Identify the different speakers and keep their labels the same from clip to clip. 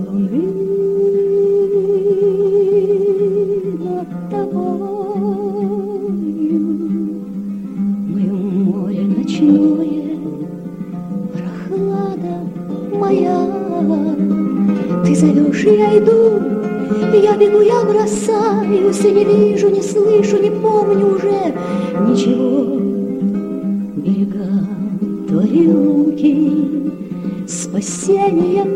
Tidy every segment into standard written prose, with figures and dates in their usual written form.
Speaker 1: луны над тобою, мое море ночное, прохлада моя. Ты зовешь, я иду, я бегу, я бросаюсь, и не вижу, не слышу, не помню уже ничего. Берега твои руки спасением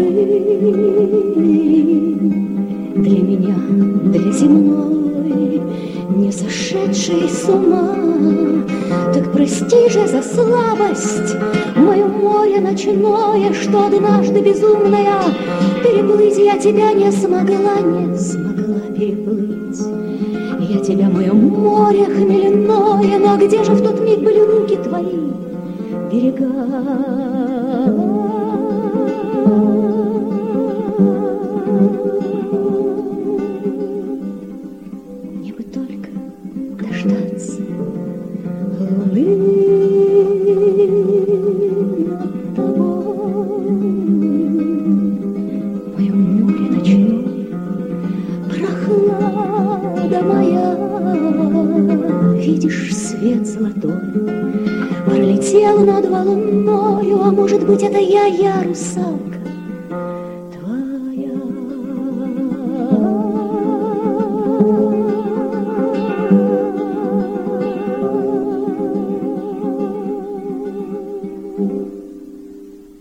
Speaker 1: были для меня, для земной, не сошедшей с ума. Так прости же за слабость мое море ночное, что однажды безумная переплыть я тебя не смогла переплыть. Я тебя, мое море хмельное, но где же в тот миг были руки твои, берега? Мне бы только дождаться луны над тобой, мое море ночное, прохлада моя. Видишь, свет золотой пролетел над волною, а может быть, это я русалка,